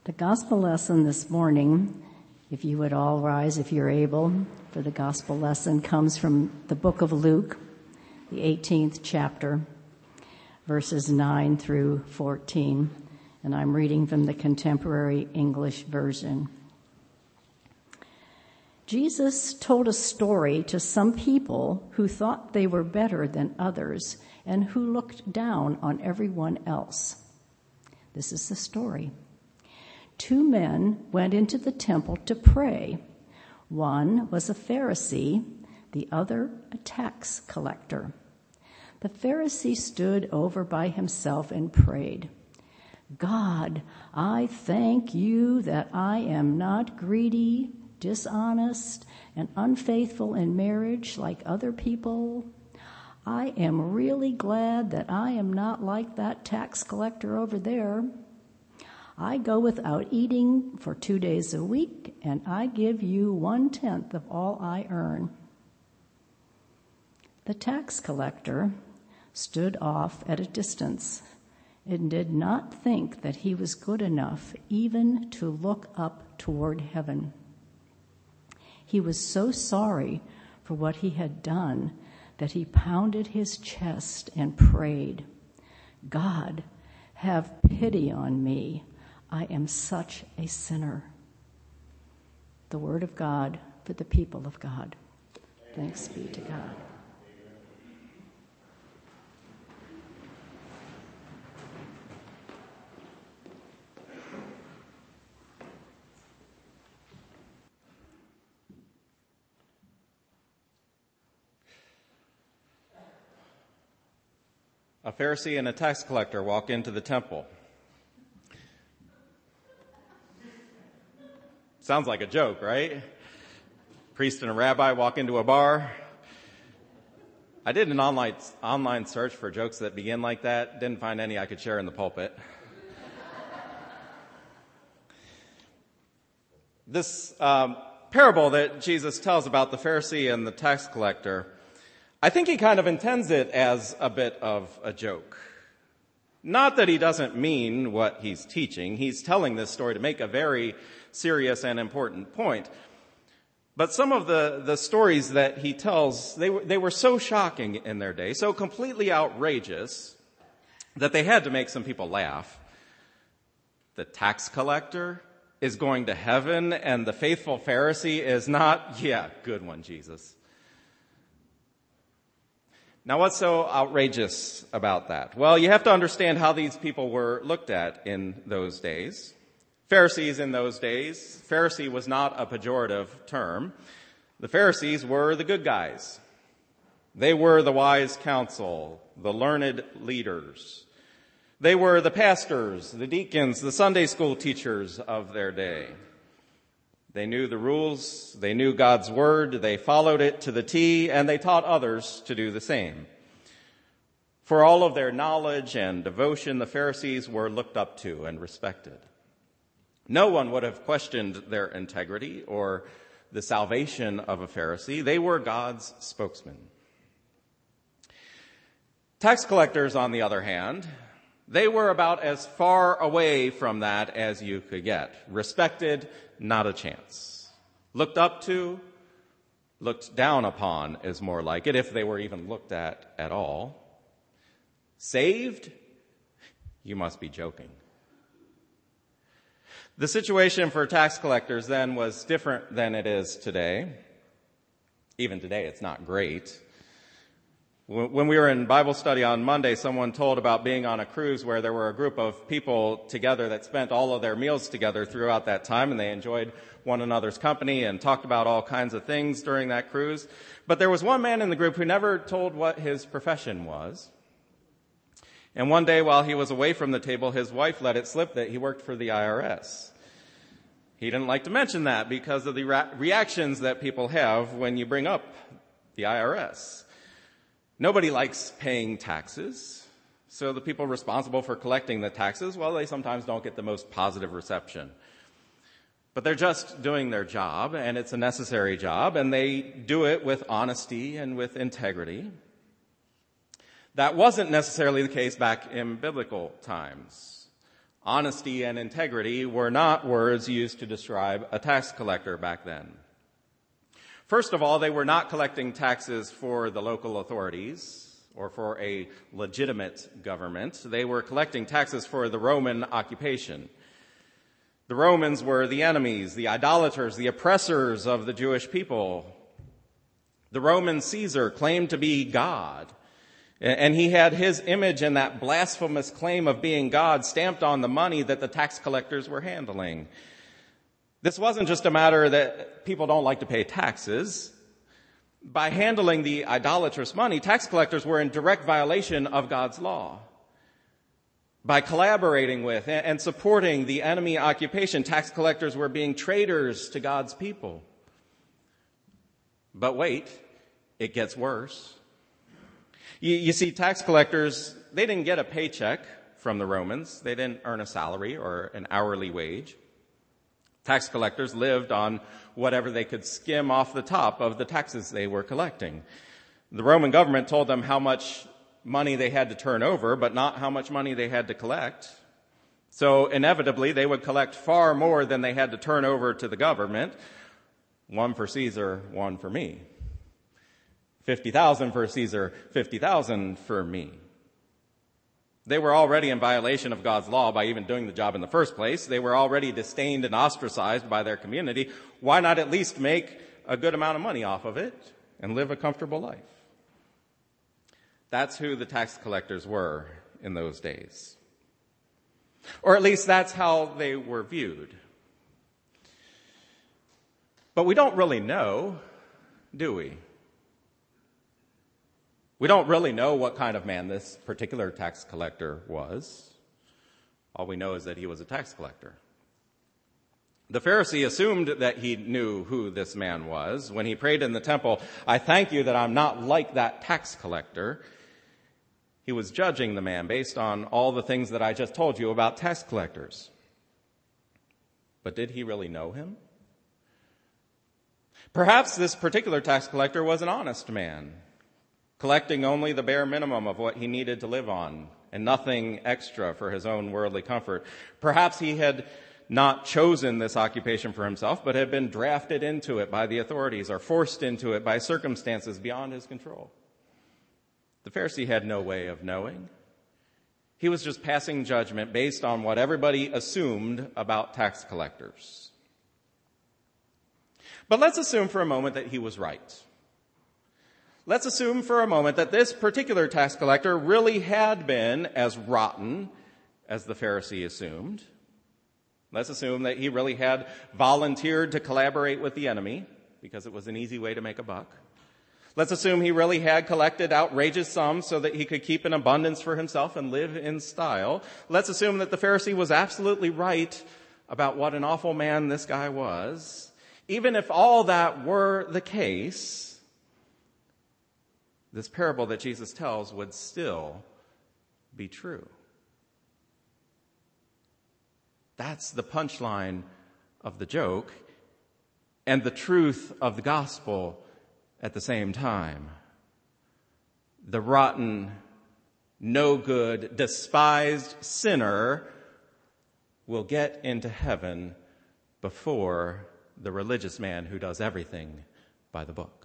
The gospel lesson this morning, if you would all rise if you're able, for the gospel lesson comes from the book of Luke, the 18th chapter, verses 9 through 14, and I'm reading from the Contemporary English Version. Jesus told a story to some people who thought they were better than others and who looked down on everyone else. This is the story. 2 men went into the temple to pray. One was a Pharisee, the other a tax collector. The Pharisee stood over by himself and prayed, "God, I thank you that I am not greedy, dishonest, and unfaithful in marriage like other people. I am really glad that I am not like that tax collector over there. I go without eating for 2 days a week, and I give you 1/10 of all I earn." The tax collector stood off at a distance and did not think that he was good enough even to look up toward heaven. He was so sorry for what he had done that he pounded his chest and prayed, "God, have pity on me. I am such a sinner." The word of God for the people of God. Thanks be to God. A Pharisee and a tax collector walk into the temple. Sounds like a joke, right? Priest and a rabbi walk into a bar. I did an online search for jokes that begin like that. Didn't find any I could share in the pulpit. This parable that Jesus tells about the Pharisee and the tax collector, I think he kind of intends it as a bit of a joke. Not that he doesn't mean what he's teaching. He's telling this story to make a very serious and important point. But some of the stories that he tells, they were so shocking in their day, so completely outrageous, that they had to make some people laugh. The tax collector is going to heaven, and the faithful Pharisee is not. Yeah, good one, Jesus. Now, what's so outrageous about that? Well, you have to understand how these people were looked at in those days. Pharisees in those days, Pharisee was not a pejorative term. The Pharisees were the good guys. They were the wise counsel, the learned leaders. They were the pastors, the deacons, the Sunday school teachers of their day. They knew the rules, they knew God's word, they followed it to the T, and they taught others to do the same. For all of their knowledge and devotion, the Pharisees were looked up to and respected. No one would have questioned their integrity or the salvation of a Pharisee. They were God's spokesman. Tax collectors, on the other hand, they were about as far away from that as you could get. Respected, not a chance. Looked up to, looked down upon is more like it, if they were even looked at all. Saved? You must be joking. The situation for tax collectors then was different than it is today. Even today, it's not great. When we were in Bible study on Monday, someone told about being on a cruise where there were a group of people together that spent all of their meals together throughout that time, and they enjoyed one another's company and talked about all kinds of things during that cruise. But there was one man in the group who never told what his profession was. And one day while he was away from the table, his wife let it slip that he worked for the IRS. He didn't like to mention that because of the reactions that people have when you bring up the IRS. Nobody likes paying taxes, so the people responsible for collecting the taxes, well, they sometimes don't get the most positive reception. But they're just doing their job, and it's a necessary job, and they do it with honesty and with integrity. That wasn't necessarily the case back in biblical times. Honesty and integrity were not words used to describe a tax collector back then. First of all, they were not collecting taxes for the local authorities or for a legitimate government. They were collecting taxes for the Roman occupation. The Romans were the enemies, the idolaters, the oppressors of the Jewish people. The Roman Caesar claimed to be God, and he had his image and that blasphemous claim of being God stamped on the money that the tax collectors were handling. This wasn't just a matter that people don't like to pay taxes. By handling the idolatrous money, tax collectors were in direct violation of God's law. By collaborating with and supporting the enemy occupation, tax collectors were being traitors to God's people. But wait, it gets worse. You see, tax collectors, they didn't get a paycheck from the Romans. They didn't earn a salary or an hourly wage. Tax collectors lived on whatever they could skim off the top of the taxes they were collecting. The Roman government told them how much money they had to turn over, but not how much money they had to collect. So inevitably, they would collect far more than they had to turn over to the government. 1 for Caesar, 1 for me. 50,000 for Caesar, 50,000 for me. They were already in violation of God's law by even doing the job in the first place. They were already disdained and ostracized by their community. Why not at least make a good amount of money off of it and live a comfortable life? That's who the tax collectors were in those days. Or at least that's how they were viewed. But we don't really know, do we? We don't really know what kind of man this particular tax collector was. All we know is that he was a tax collector. The Pharisee assumed that he knew who this man was. When he prayed in the temple, "I thank you that I'm not like that tax collector," he was judging the man based on all the things that I just told you about tax collectors. But did he really know him? Perhaps this particular tax collector was an honest man, collecting only the bare minimum of what he needed to live on and nothing extra for his own worldly comfort. Perhaps he had not chosen this occupation for himself, but had been drafted into it by the authorities or forced into it by circumstances beyond his control. The Pharisee had no way of knowing. He was just passing judgment based on what everybody assumed about tax collectors. But let's assume for a moment that he was right. Let's assume for a moment that this particular tax collector really had been as rotten as the Pharisee assumed. Let's assume that he really had volunteered to collaborate with the enemy because it was an easy way to make a buck. Let's assume he really had collected outrageous sums so that he could keep an abundance for himself and live in style. Let's assume that the Pharisee was absolutely right about what an awful man this guy was. Even if all that were the case, this parable that Jesus tells would still be true. That's the punchline of the joke and the truth of the gospel at the same time. The rotten, no good, despised sinner will get into heaven before the religious man who does everything by the book.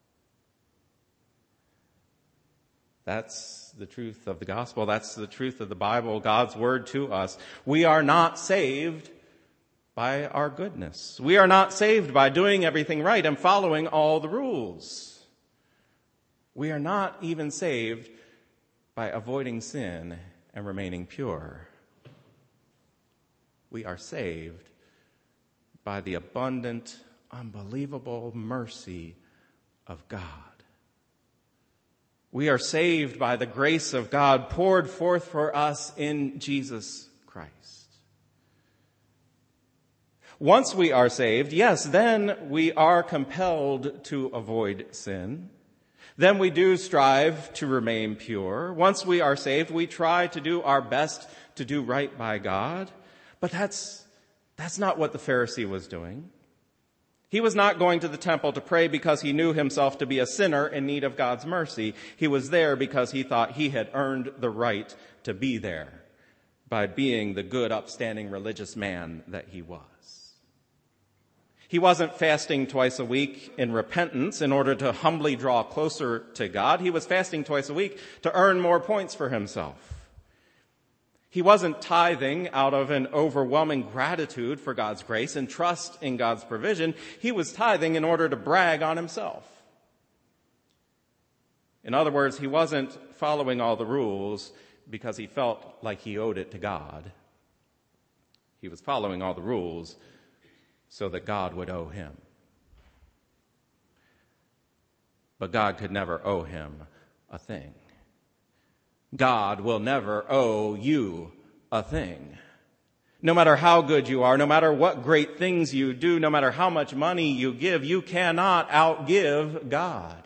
That's the truth of the gospel. That's the truth of the Bible, God's word to us. We are not saved by our goodness. We are not saved by doing everything right and following all the rules. We are not even saved by avoiding sin and remaining pure. We are saved by the abundant, unbelievable mercy of God. We are saved by the grace of God poured forth for us in Jesus Christ. Once we are saved, yes, then we are compelled to avoid sin. Then we do strive to remain pure. Once we are saved, we try to do our best to do right by God. But that's not what the Pharisee was doing. He was not going to the temple to pray because he knew himself to be a sinner in need of God's mercy. He was there because he thought he had earned the right to be there, by being the good, upstanding religious man that he was. He wasn't fasting twice a week in repentance in order to humbly draw closer to God. He was fasting twice a week to earn more points for himself. He wasn't tithing out of an overwhelming gratitude for God's grace and trust in God's provision. He was tithing in order to brag on himself. In other words, he wasn't following all the rules because he felt like he owed it to God. He was following all the rules so that God would owe him. But God could never owe him a thing. God will never owe you a thing. No matter how good you are, no matter what great things you do, no matter how much money you give, you cannot outgive God.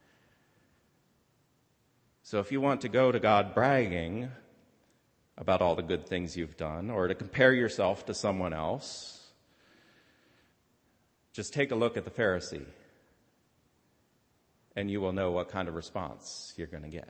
So if you want to go to God bragging about all the good things you've done, or to compare yourself to someone else, just take a look at the Pharisee, and you will know what kind of response you're going to get.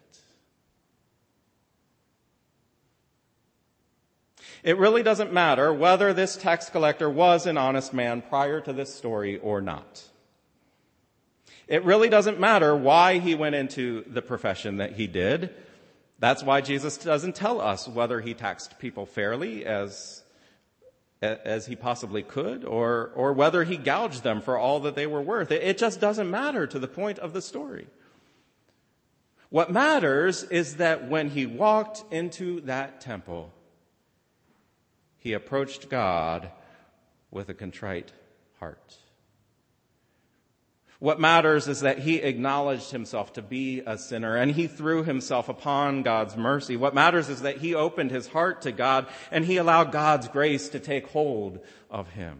It really doesn't matter whether this tax collector was an honest man prior to this story or not. It really doesn't matter why he went into the profession that he did. That's why Jesus doesn't tell us whether he taxed people fairly as he possibly could, or whether he gouged them for all that they were worth. It just doesn't matter to the point of the story. What matters is that when he walked into that temple, he approached God with a contrite heart. What matters is that he acknowledged himself to be a sinner and he threw himself upon God's mercy. What matters is that he opened his heart to God and he allowed God's grace to take hold of him.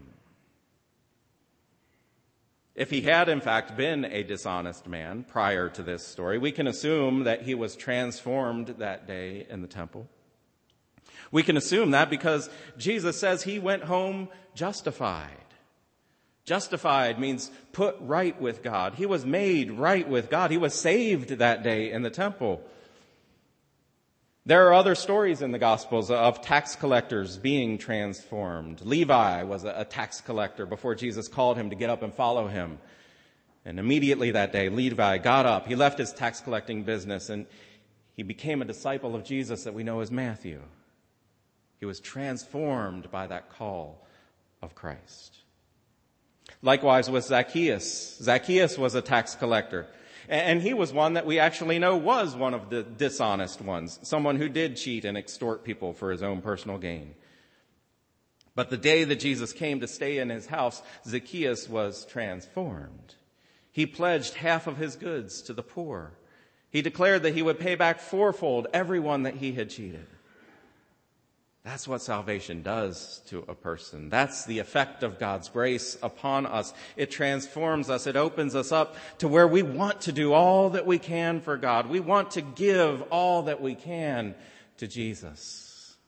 If he had in fact been a dishonest man prior to this story, we can assume that he was transformed that day in the temple. We can assume that because Jesus says he went home justified. Justified means put right with God. He was made right with God. He was saved that day in the temple. There are other stories in the Gospels of tax collectors being transformed. Levi was a tax collector before Jesus called him to get up and follow him. And immediately that day, Levi got up. He left his tax collecting business and he became a disciple of Jesus that we know as Matthew. He was transformed by that call of Christ. Likewise with Zacchaeus. Zacchaeus was a tax collector. And he was one that we actually know was one of the dishonest ones. Someone who did cheat and extort people for his own personal gain. But the day that Jesus came to stay in his house, Zacchaeus was transformed. He pledged half of his goods to the poor. He declared that he would pay back fourfold everyone that he had cheated. That's what salvation does to a person. That's the effect of God's grace upon us. It transforms us. It opens us up to where we want to do all that we can for God. We want to give all that we can to Jesus.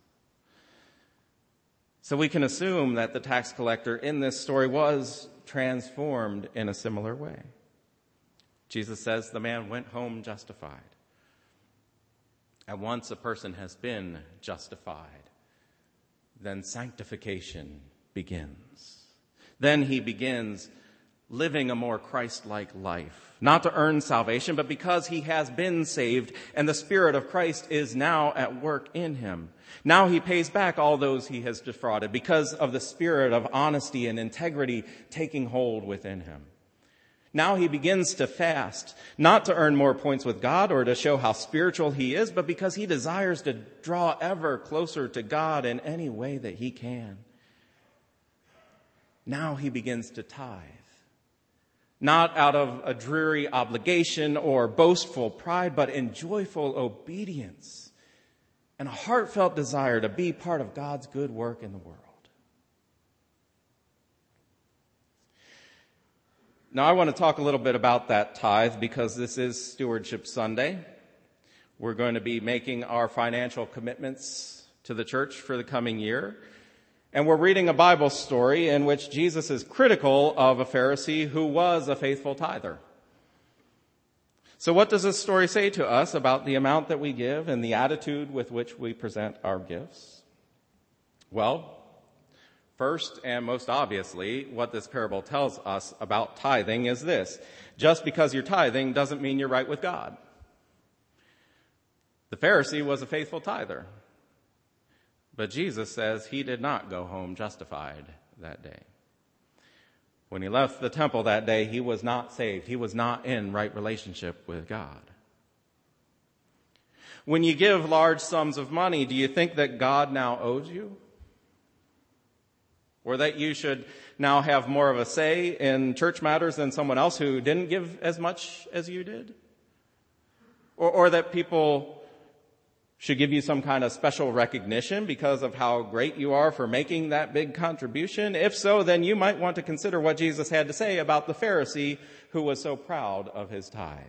So we can assume that the tax collector in this story was transformed in a similar way. Jesus says the man went home justified. And once a person has been justified, then sanctification begins. Then he begins living a more Christ-like life, not to earn salvation, but because he has been saved and the Spirit of Christ is now at work in him. Now he pays back all those he has defrauded because of the spirit of honesty and integrity taking hold within him. Now he begins to fast, not to earn more points with God or to show how spiritual he is, but because he desires to draw ever closer to God in any way that he can. Now he begins to tithe, not out of a dreary obligation or boastful pride, but in joyful obedience and a heartfelt desire to be part of God's good work in the world. Now, I want to talk a little bit about that tithe because this is Stewardship Sunday. We're going to be making our financial commitments to the church for the coming year. And we're reading a Bible story in which Jesus is critical of a Pharisee who was a faithful tither. So what does this story say to us about the amount that we give and the attitude with which we present our gifts? Well, first and most obviously, what this parable tells us about tithing is this. Just because you're tithing doesn't mean you're right with God. The Pharisee was a faithful tither, but Jesus says he did not go home justified that day. When he left the temple that day, he was not saved. He was not in right relationship with God. When you give large sums of money, do you think that God now owes you? Or that you should now have more of a say in church matters than someone else who didn't give as much as you did? Or that people should give you some kind of special recognition because of how great you are for making that big contribution? If so, then you might want to consider what Jesus had to say about the Pharisee who was so proud of his tithe.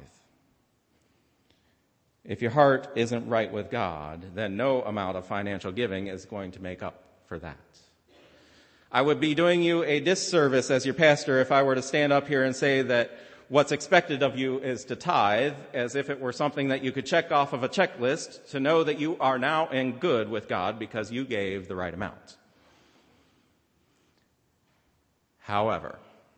If your heart isn't right with God, then no amount of financial giving is going to make up for that. I would be doing you a disservice as your pastor if I were to stand up here and say that what's expected of you is to tithe, as if it were something that you could check off of a checklist to know that you are now in good with God because you gave the right amount. However,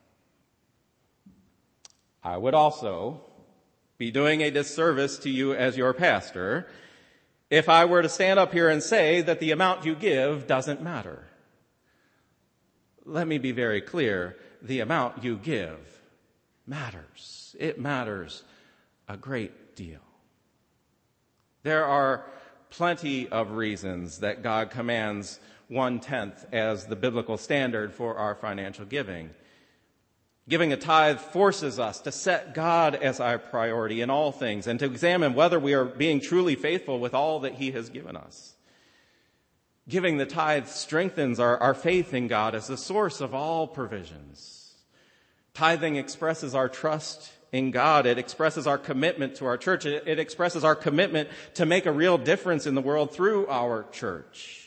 I would also be doing a disservice to you as your pastor if I were to stand up here and say that the amount you give doesn't matter. Let me be very clear. The amount you give matters. It matters a great deal. There are plenty of reasons that God commands 1/10 as the biblical standard for our financial giving. Giving a tithe forces us to set God as our priority in all things and to examine whether we are being truly faithful with all that He has given us. Giving the tithe strengthens our faith in God as the source of all provisions. Tithing expresses our trust in God. It expresses our commitment to our church. It expresses our commitment to make a real difference in the world through our church.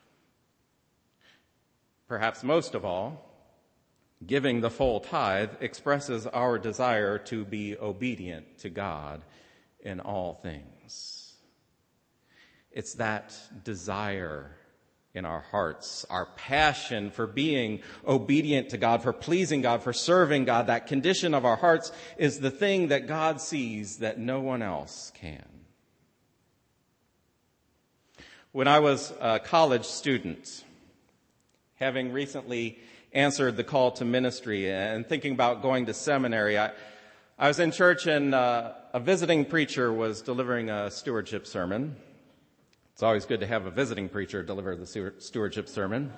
Perhaps most of all, giving the full tithe expresses our desire to be obedient to God in all things. It's that desire in our hearts, our passion for being obedient to God, for pleasing God, for serving God, that condition of our hearts is the thing that God sees that no one else can. When I was a college student, having recently answered the call to ministry and thinking about going to seminary, I was in church and a visiting preacher was delivering a stewardship sermon. It's always good to have a visiting preacher deliver the stewardship sermon.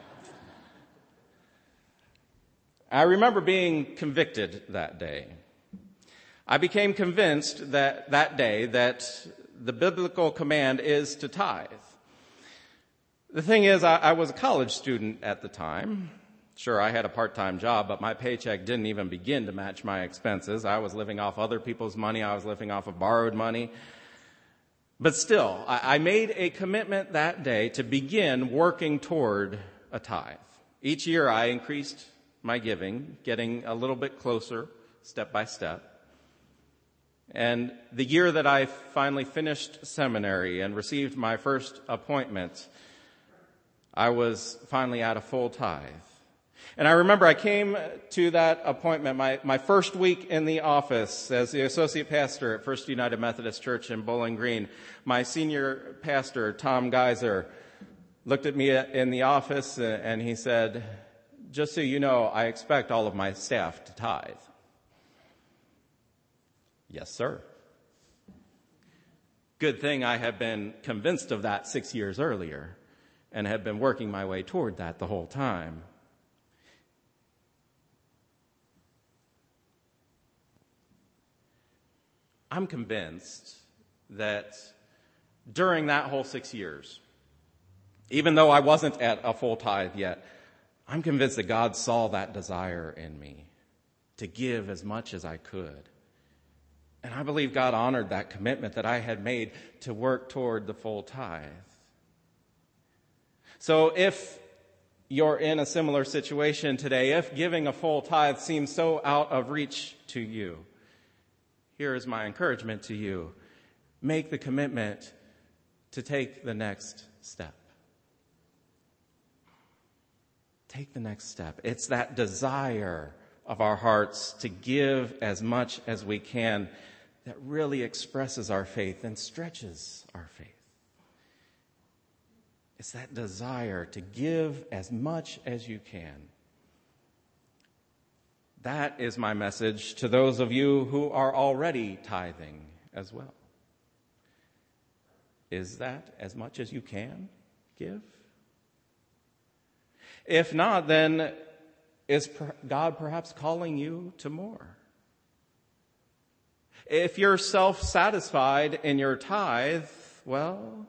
I remember being convicted that day. I became convinced that day that the biblical command is to tithe. The thing is, I was a college student at the time. Sure, I had a part-time job, but my paycheck didn't even begin to match my expenses. I was living off other people's money. I was living off of borrowed money. But still, I made a commitment that day to begin working toward a tithe. Each year I increased my giving, getting a little bit closer, step by step. And the year that I finally finished seminary and received my first appointment, I was finally at a full tithe. And I remember I came to that appointment, my first week in the office as the associate pastor at First United Methodist Church in Bowling Green. My senior pastor, Tom Geiser, looked at me in the office and he said, "Just so you know, I expect all of my staff to tithe." Yes, sir. Good thing I had been convinced of that 6 years earlier and had been working my way toward that the whole time. I'm convinced that during that whole 6 years, even though I wasn't at a full tithe yet, I'm convinced that God saw that desire in me to give as much as I could. And I believe God honored that commitment that I had made to work toward the full tithe. So if you're in a similar situation today, if giving a full tithe seems so out of reach to you, here is my encouragement to you. Make the commitment to take the next step. take the next step. It's that desire of our hearts to give as much as we can that really expresses our faith and stretches our faith. It's that desire to give as much as you can. That is my message to those of you who are already tithing as well. Is that as much as you can give? If not, then is God perhaps calling you to more? If you're self-satisfied in your tithe, well,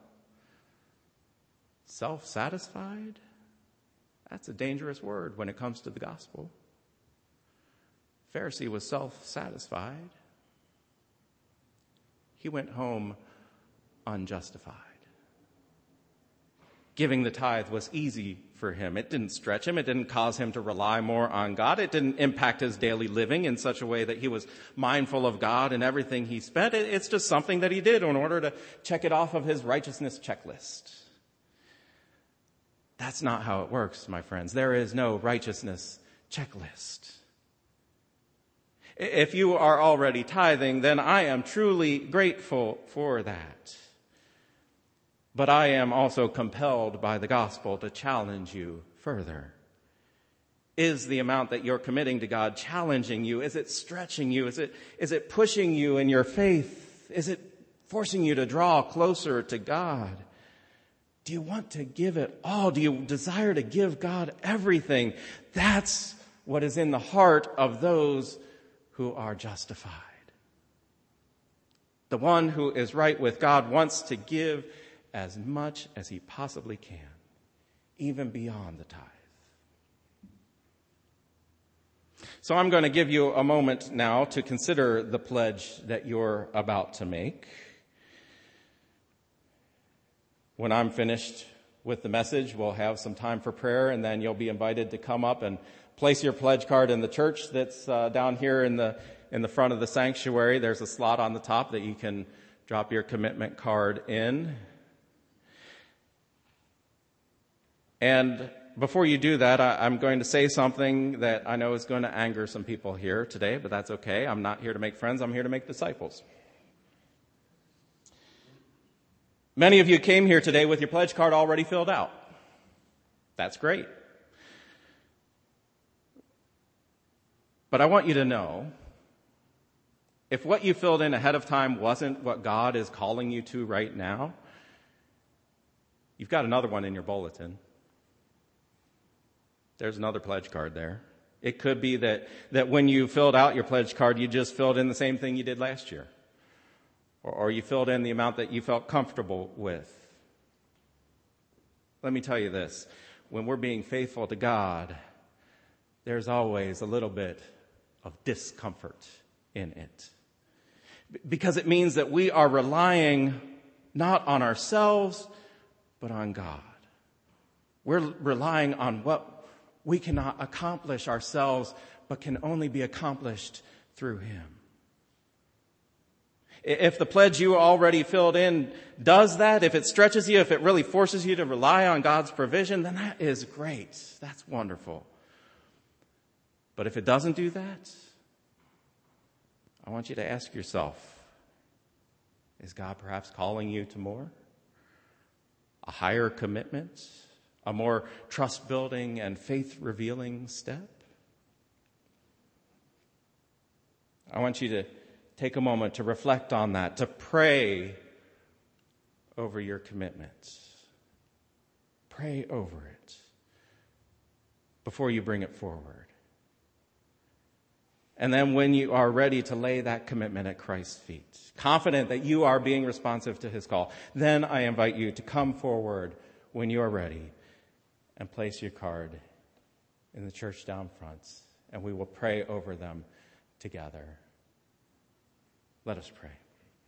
self-satisfied? That's a dangerous word when it comes to the gospel. Pharisee was self-satisfied. He went home unjustified. Giving the tithe was easy for him. It didn't stretch him. It didn't cause him to rely more on God. It didn't impact his daily living in such a way that he was mindful of God and everything he spent. It's just something that he did in order to check it off of his righteousness checklist. That's not how it works, my friends. There is no righteousness checklist. If you are already tithing, then I am truly grateful for that. But I am also compelled by the gospel to challenge you further. Is the amount that you're committing to God challenging you? Is it stretching you? Is it pushing you in your faith? Is it forcing you to draw closer to God? Do you want to give it all? Do you desire to give God everything? That's what is in the heart of those who are justified. The one who is right with God wants to give as much as he possibly can, even beyond the tithe. So I'm going to give you a moment now to consider the pledge that you're about to make. When I'm finished with the message, we'll have some time for prayer, and then you'll be invited to come up and place your pledge card in the church that's down here in the front of the sanctuary. There's a slot on the top that you can drop your commitment card in. And before you do that, I'm going to say something that I know is going to anger some people here today, but that's okay. I'm not here to make friends. I'm here to make disciples. Many of you came here today with your pledge card already filled out. That's great. But I want you to know, if what you filled in ahead of time wasn't what God is calling you to right now, you've got another one in your bulletin. There's another pledge card there. It could be that when you filled out your pledge card, you just filled in the same thing you did last year. Or you filled in the amount that you felt comfortable with. Let me tell you this. When we're being faithful to God, there's always a little bit of discomfort in it. Because it means that we are relying not on ourselves, but on God. We're relying on what we cannot accomplish ourselves, but can only be accomplished through Him. If the pledge you already filled in does that, if it stretches you, if it really forces you to rely on God's provision, then that is great. That's wonderful. But if it doesn't do that, I want you to ask yourself, is God perhaps calling you to more? A higher commitment? A more trust-building and faith-revealing step? I want you to take a moment to reflect on that, to pray over your commitment. Pray over it before you bring it forward. And then when you are ready to lay that commitment at Christ's feet, confident that you are being responsive to His call, then I invite you to come forward when you are ready and place your card in the church down front, and we will pray over them together. Let us pray.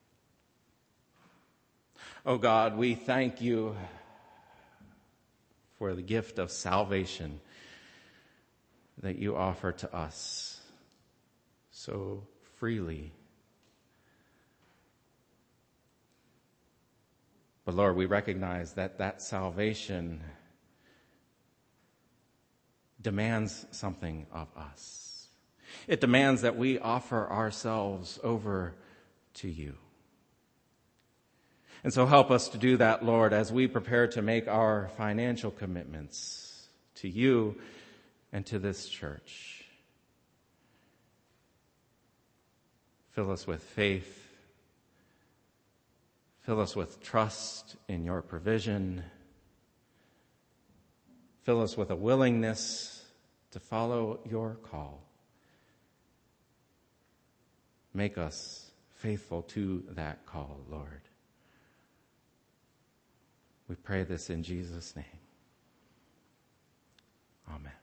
Oh God, we thank you for the gift of salvation that you offer to us so freely. But Lord, we recognize that salvation demands something of us. It demands that we offer ourselves over to you. And so help us to do that, Lord, as we prepare to make our financial commitments to you and to this church. Fill us with faith. Fill us with trust in your provision. Fill us with a willingness to follow your call. Make us faithful to that call, Lord. We pray this in Jesus' name. Amen.